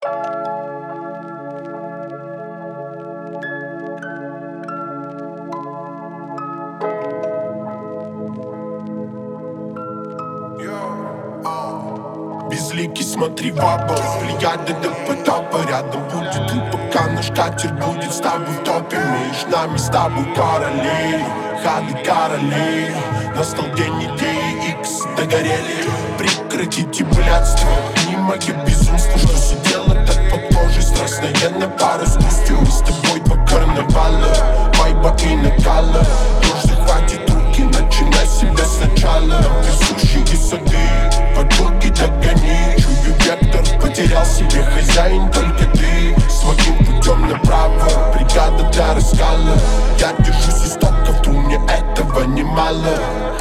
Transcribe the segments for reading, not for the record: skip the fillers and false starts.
Безликий, смотри в оба, взгляды до потопа. Рядом будет и пока наш катер будет с тобой в топе. Между нами с тобой параллели, ходы короли. Настал день идеи X, догорели. Прекратите блядство, не мои безумства. Что сидела так под кожей, страстная на пару с грустью. Мы с тобой два карнавала, вайба и накала. Ложь захватит руки, начинай себя сначала. Нам присущие сады, подруги догони. Чую вектор, потерял себе хозяин, только ты. Своим путем направо, бригада для раскала. Я держусь истоков, ты мне этого немало.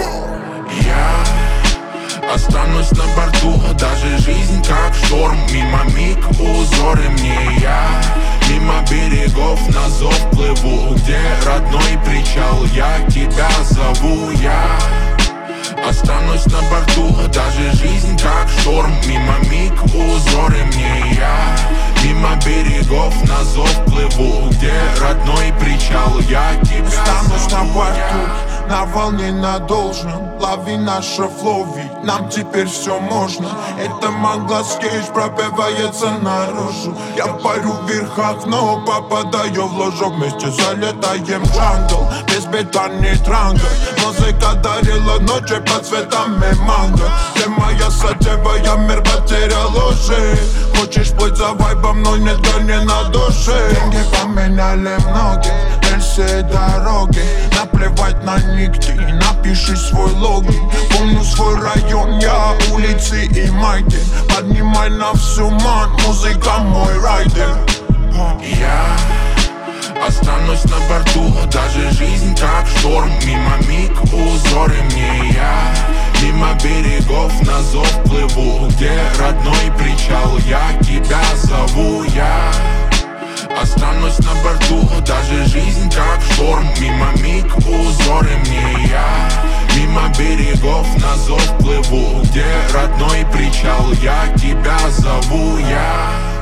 Я останусь на борту, даже жизнь как шторм. Мимо миг узоры мне я, мимо берегов на зов плыву. Где родной причал, я тебя зову. Я останусь на борту, даже жизнь как шторм. Мимо миг узоры мне я, мимо берегов на зов плыву. Где родной причал, я тебя останусь зову. на борту, на волне на должном. Лови наше флоу, ведь нам теперь все можно. Это Манглас Кейдж пробивается наружу. Я парю в верхах, но попадаю в ложу. Вместе залетаем в джангл, без бета не транга. Музыка дарила ночи под цветами манго. Ты моя сатева, я мир потерял уже. Хочешь плыть за вайбом, но нет горни на душе. Деньги поменяли многие, рельсы и дороги. Наплевать на нигде, напиши свой логин. Помню свой район, я улицы и майки. Поднимай на всю ман, музыка мой райдер. Я останусь на борту, даже жизнь как шторм. Мимо миг узоры мне я, мимо берегов на зов плыву. Где родной причал, я тебя зову. Я останусь на борту, даже жизнь как шторм. Мимо миг узоры мне я, мимо берегов на зов плыву. Где родной причал, я тебя зову. Я